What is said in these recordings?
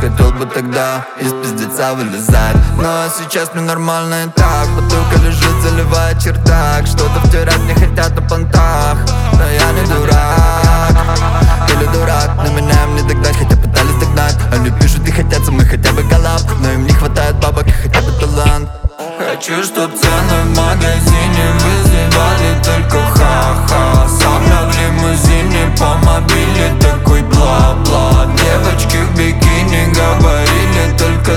хотел бы тогда из пиздеца вылезать. Ну а сейчас мне нормально и так. Бутылка лежит, заливает чердак. Что-то втирать не хотят на понтах, но я не дурак. Или дурак, но меня им не догнать, хотя пытались догнать. Они пишут и хотят со мной хотя бы коллаб, но им не хватает бабок и хотя бы талант. Хочу, чтоб цены в магазине вызывали только ха-ха. Сам я в лимузине по мобиле такой бла-бла. Девочки в бикини говорили только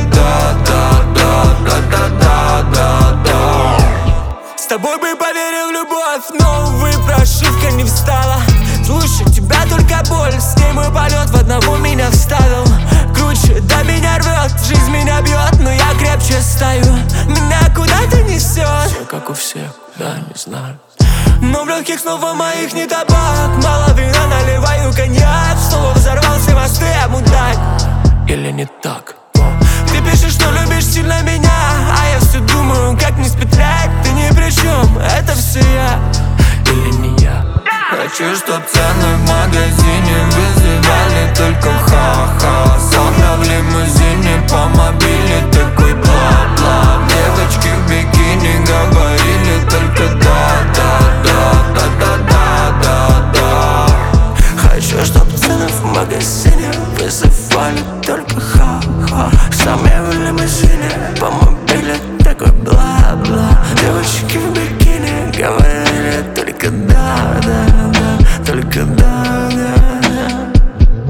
да-да-да-да-да-да-да. С тобой бы поверил в любовь, но, увы, прошивка не встала. Слушай, тебя только боль, с ней мой полет в одного меня вставил. Круче, да меня рвет, жизнь меня бьет, но я крепче стою. Меня куда-то несет, все как у всех, да, не знаю. Но в легких снова моих не табак. Мало вина, наливаю коньяк. Снова взорвал все мосты, я мудак. Или не так? Ты пишешь, что любишь сильно меня, а я все думаю, как не спетлять. Ты ни при чем, это все я. Или не я. Хочу, чтоб цены в магазине